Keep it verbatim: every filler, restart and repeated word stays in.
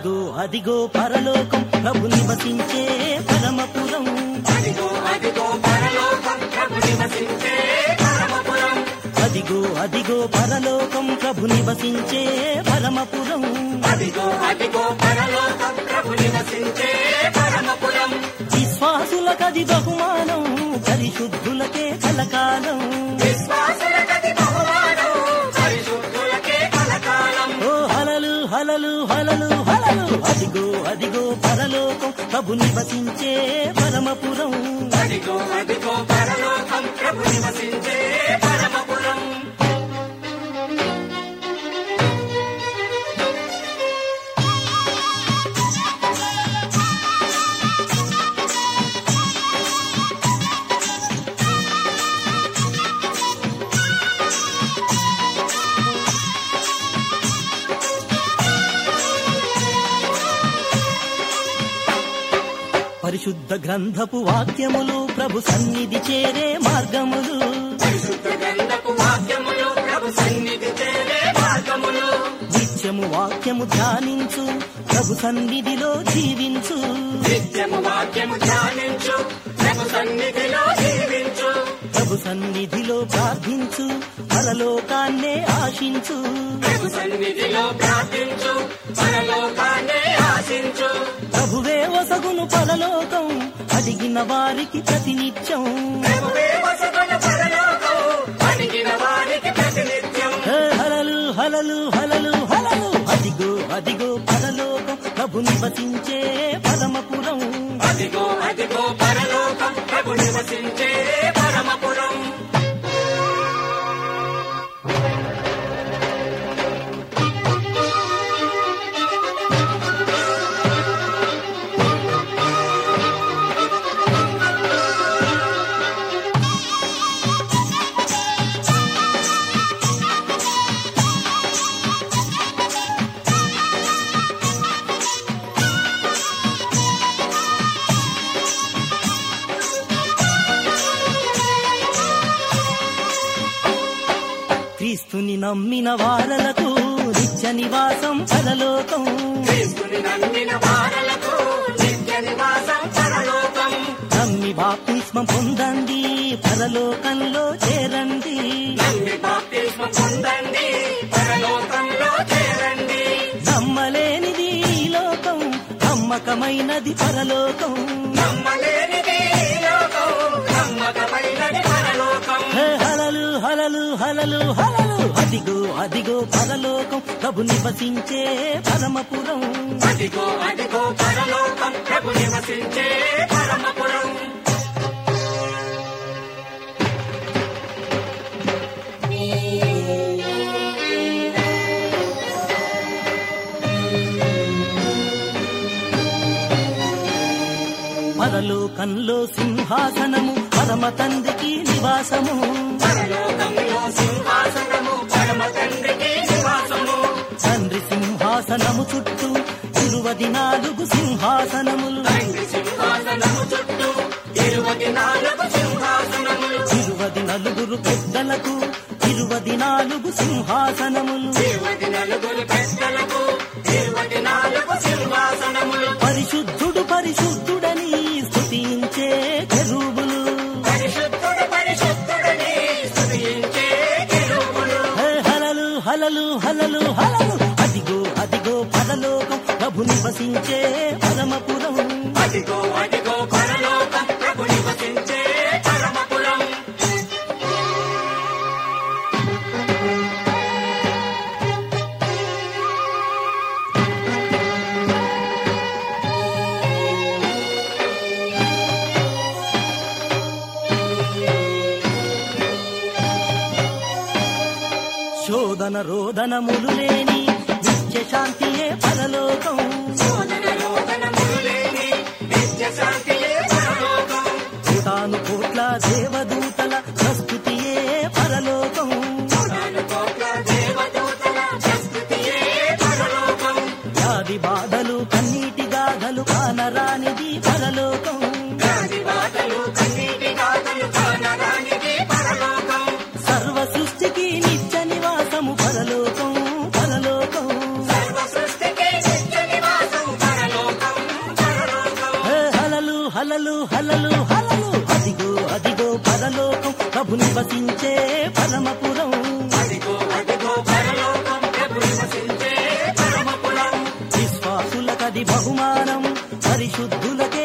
అదిగో అదిగో పరలోకం ప్రభు నివసించే పరమపురం. అదిగో అదిగో పరలోకం ప్రభు నివసించే పరమపురం. అదిగో అదిగో పరలోకం ప్రభు నివసించే పరమపురం. అదిగో అదిగో పరలోకం ప్రభు నివసించే పరమపురం. విశ్వాసులకది బహుమానం, పరిశుద్ధులకే కలకాలం. విశ్వాసులకది బహుమానం, పరిశుద్ధులకే కలకాలం. ఓ హలలు హలలు హలలు హలలు. అదిగో అదిగో పరలోకం ప్రభు నివసించే పరమపురం. అదిగో అదిగో పరలోకం ప్రభు నివసించే పరమపురం. పరిశుద్ధ గ్రంథపు వాక్యములు ప్రభు సన్నిధి చేరే మార్గములు. పరిశుద్ధ గ్రంథపు వాక్యములు ప్రభు సన్నిధి చేరే మార్గములు. నిత్యము వాక్యము ధ్యానించు, ప్రభు సన్నిధిలో జీవించు. నిత్యము వాక్యము ధ్యానించు, ప్రభు సన్నిధిలో జీవించు. ప్రభు సన్నిధిలో ప్రార్థించు, పరలోకాన్నే ఆశించు. ప్రభు సన్నిధిలో ప్రార్థించు, పరలోకాన్నే ఆశించు. ప్రభువే వసగును పరలోకం, అడిగిన వారికి ప్రతినిత్యం. ప్రభువే వసగును పరలోకం, అడిగిన వారికి ప్రతినిత్యం. హే హలలు హలలు హలలు హలలు. అదిగో అదిగో పరలోకం ప్రభు నివసించే పరమపురం. అదిగో అదిగో పరలోకం ప్రభు నివసించే పరమపురం. క్రీస్తుని నమ్మిన వారలకు నిత్య నివాసం పరలోకం. క్రీస్తుని నమ్మిన వారలకు నిత్య నివాసం పరలోకం. నమ్మి బాప్తిస్మం పొందండి, పరలోకంలో చేరండి. నమ్మి బాప్తిస్మం పొందండి, పరలోకంలో చేరండి. నమ్మలేనిది ఈ లోకం, నమ్మకమైనది పరలోకం. నమ్మలేనిది ఈ లోకం, నమ్మకమైనది పరలోకం. హే హలలు హలలు హలలు హలలు. అదిగో అదిగో పరలోకం ప్రభు నివసించే పరమపురం. అదిగో అదిగో పరలోకం ప్రభు నివసించే పరమపురం. పరలోకంలో సింహాసనము, పరమ తండ్రికి నివాసము. పరలోకంలో సింహాసనము, పరమ తండ్రికి నివాసము. తండ్రి సింహాసనము చుట్టూ ఇరువది నాలుగు సింహాసనములు. తండ్రి సింహాసనము చుట్టూ ఇరువది నాలుగు సింహాసనములు. ఇరువది నలుగురు పెద్దలకు ఇరువది నాలుగు సింహాసనములు. ఇరువది నలుగురు పెద్దలకు ఇరువది నాలుగు సింహాసనములు. పరిశుద్ధుడు పరిశుద్ధుడని స్తుతించే కెరూబులు. పరిశుద్ధుడు పరిశుద్ధుడని స్తుతించే కెరూబులు. హే హలలు హలలు హలలు హలలు. అదిగో అదిగో పరలోకం ప్రభు నివసించే పరమపురం. అదిగో అదిగో పరలోకం ప్రభు నివసించే పరమపురం. శోధన రోదనములు లేని నిత్య శాంతియే పరలోకం. శోధన రోదనములు లేని నిత్య శాంతియే పరలోకం. తాను కోట్ల దేవదూతల ప్రస్తుతియే పరలోకం. కోటాను కోట్ల దేవదూతల ప్రస్తుతియే పరలోకం. వ్యాధి బాధలు కన్నీటి గాథలు కానరానిది పరలోకం. వ్యాధి బాధలు కన్నీటి గాథలు కానరానిది పరలోకం. సర్వ సృష్టికి నిత్య నివాసము పరలోకం పరలోకం. సర్వ సృష్టికి నిత్య నివాసం హలలు హలలు హలలు అదిగో అదిగో పరలోకం ప్రభు నివసించే పరమపురం అదిగో అదిగో పరలోకం ప్రభు నివసించే పరమపురం విశ్వాసులకది బహుమానం పరిశుద్ధులకి